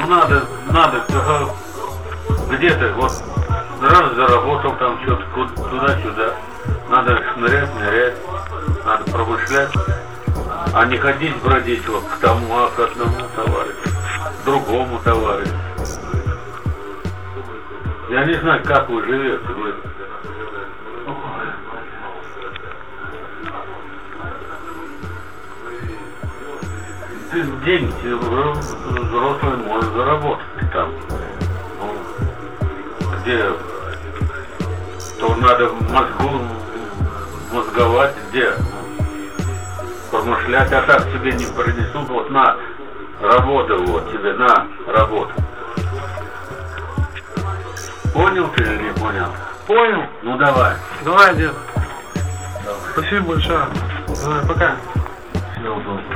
надо, где-то вот раз заработал там что-то туда-сюда. Надо нырять, надо промышлять, а не ходить бродить вот к тому, к одному товарищу, к другому товарищу. Я не знаю, как вы живете. Ты деньги взрослый может заработать там. Где то надо мозговать, где промышлять, а так тебе не принесут, вот на работу, вот тебе на работу. Понял ты или не понял? Понял. Ну давай. Давай, дед. Давай. Спасибо большое. Давай, пока. Всего доброго.